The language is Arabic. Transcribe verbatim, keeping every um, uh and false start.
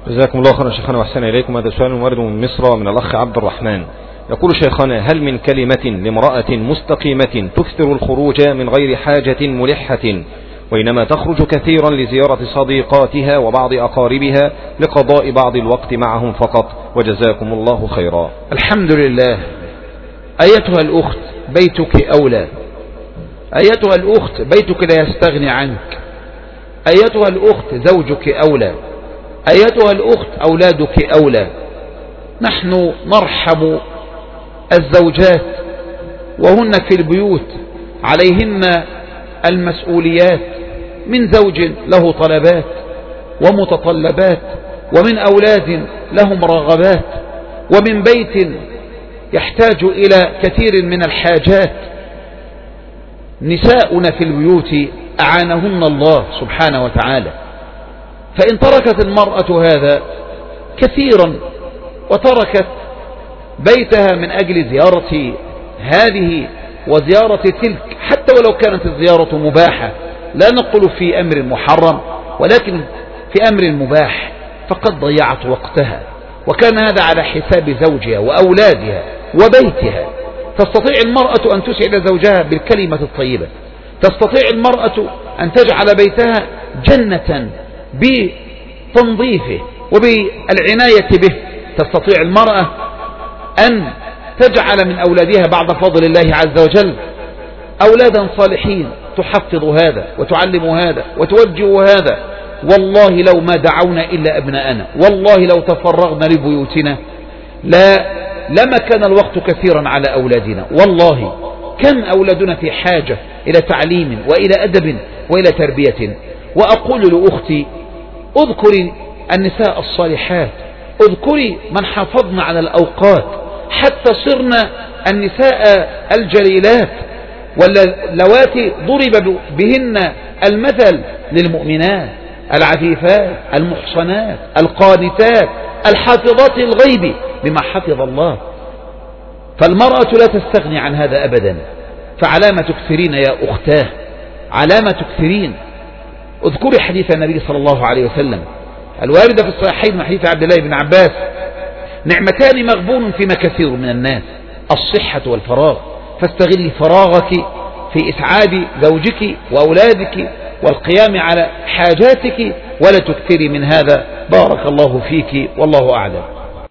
جزاكم الله خيرا شيخنا وأحسن إليكم. هذا سؤال وارد من مصر من الأخ عبد الرحمن، يقول شيخنا: هل من كلمة لامرأة مستقيمة تكثر الخروج من غير حاجة ملحة، وإنما تخرج كثيرا لزيارة صديقاتها وبعض أقاربها لقضاء بعض الوقت معهم فقط، وجزاكم الله خيرا؟ الحمد لله. أيتها الأخت بيتك أولى، أيتها الأخت بيتك لا يستغني عنك، أيتها الأخت زوجك أولى، أيتها الأخت أولادك أولى. نحن نرحم الزوجات وهن في البيوت عليهن المسؤوليات من زوج له طلبات ومتطلبات، ومن أولاد لهم رغبات، ومن بيت يحتاج إلى كثير من الحاجات. نساؤنا في البيوت أعانهن الله سبحانه وتعالى، فإن تركت المرأة هذا كثيرا وتركت بيتها من أجل زيارة هذه وزيارة تلك، حتى ولو كانت الزيارة مباحة، لا نقول في أمر محرم ولكن في أمر مباح، فقد ضيعت وقتها، وكان هذا على حساب زوجها وأولادها وبيتها. تستطيع المرأة أن تسعد زوجها بالكلمة الطيبة، تستطيع المرأة أن تجعل بيتها جنة بتنظيفه وبالعناية به، تستطيع المرأة أن تجعل من أولادها بعد فضل الله عز وجل أولادا صالحين تحفظ هذا وتعلم هذا وتوجه هذا. والله لو ما دعونا إلا أبناءنا، والله لو تفرغنا لبيوتنا لا لما كان الوقت كثيرا على أولادنا. والله كم أولادنا في حاجة إلى تعليم وإلى أدب وإلى تربية. وأقول لأختي: اذكري النساء الصالحات، اذكري من حافظن على الأوقات حتى صرنا النساء الجليلات واللواتي ضرب بهن المثل للمؤمنات العفيفات المحصنات القانتات الحافظات الغيب بما حفظ الله. فالمرأة لا تستغني عن هذا أبدا. فعلام تكثرين يا أختاه، علام تكثرين. اذكري حديث النبي صلى الله عليه وسلم الواردة في الصحيحين من حديث عبد الله بن عباس: نعمتان مغبون فيما كثير من الناس، الصحة والفراغ، فاستغلي فراغك في إسعاد زوجك وأولادك والقيام على حاجاتك، ولا تكثري من هذا. بارك الله فيك والله أعلم.